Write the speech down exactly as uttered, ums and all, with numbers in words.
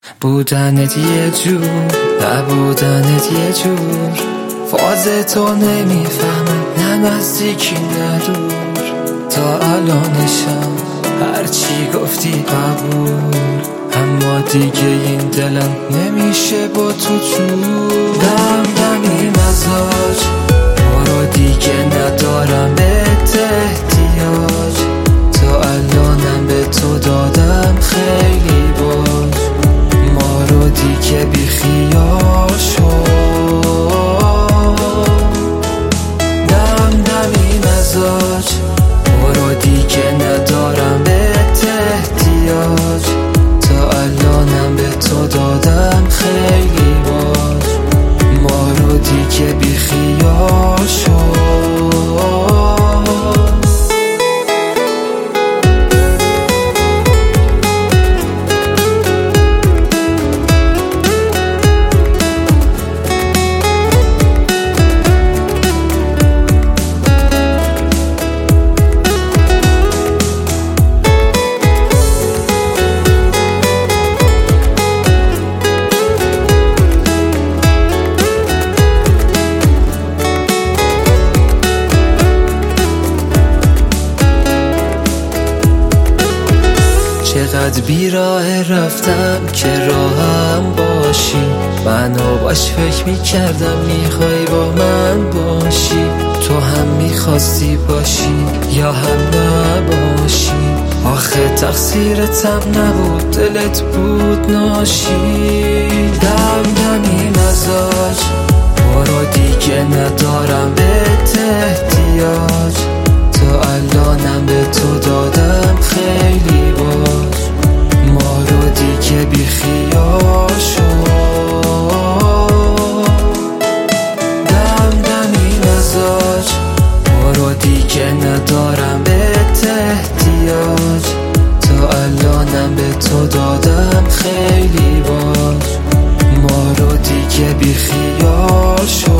بودنت یه جور، نبودنت یه جور، فاز تو نمیفهمم، نه نزدیکی نه دور. تا الانشم هرچی گفتی قبول، اما دیگه این دلم نمیشه با تو جور. دم دمی مزاج برو دیگه، ندارم به احتیاج، تا الانم به تو دادم خیلی باج. ما رو دیگه بی خیال شد. دم دمی مزاج برو دیگه، ندارم به احتیاج، تا الانم به تو دادم خیلی باج. ما رو دیگه بی خیال شد. چقدر بیراه رفتم که راهم باشی، منو باش فکر میکردم میخوای با من باشی. تو هم میخواستی باشی یا هم نباشی، آخه تقصیرتم نبود، دلت بود ناشی. دم دمی مزاج برو دیگه، ندارم به احتیاج، تا الانم به تو دادم خیلی باج. ما رو دیگه بی خیال شد. دم دمی مزاج برو دیگه، ندارم به احتیاج، تا الانم به تو دادم خیلی باج. ما رو دیگه بی خیال شد.